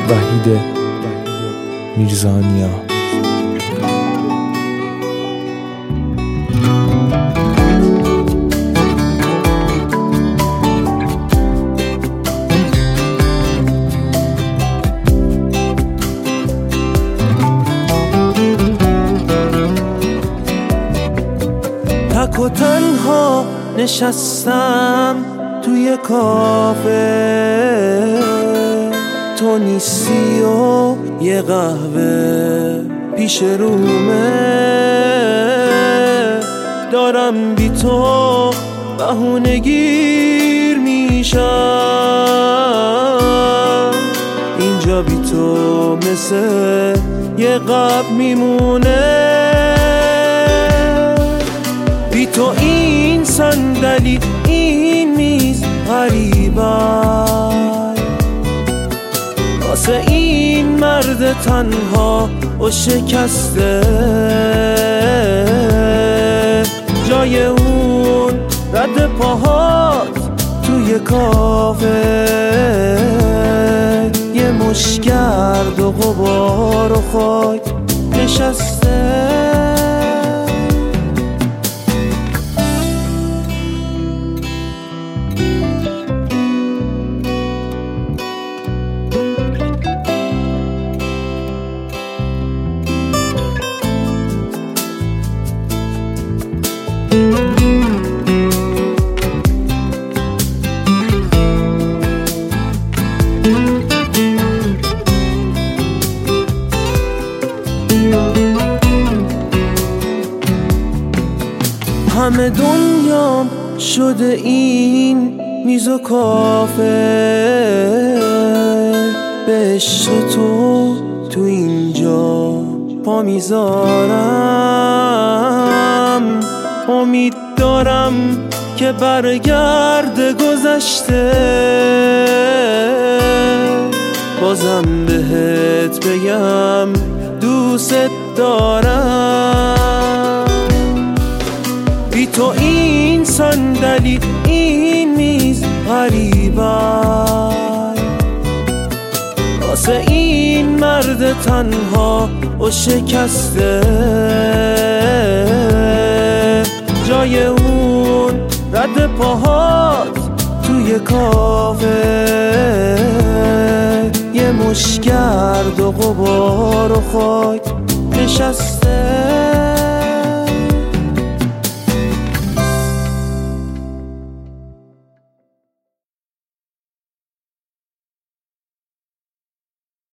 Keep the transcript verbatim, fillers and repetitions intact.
وحید میرزانیا. تک و تنها نشستم توی کافه، تو نیستی و یه قهوه پیش رومه، دارم بی تو بهونه گیر میشم، اینجا بی تو مثل یه قبل میمونه، بی تو این صندلی این میز غریبم، واسه این مرد تنها و شکسته، جای اون رد پاهات توی کافه، یه مشت گرد و غبار و خاک نشسته. همه دنیام شده این میز و کافه، به عشق تو تو اینجا پا میذارم، امید دارم که برگرد گذشته، بازم بهت بگم دوست دارم، بی تو این صندلی این میز غریبم، واسه این مرد تنها و شکسته، جای اون رد پاهات توی کافه، یه مشت گرد و غبار و خاک نشسته.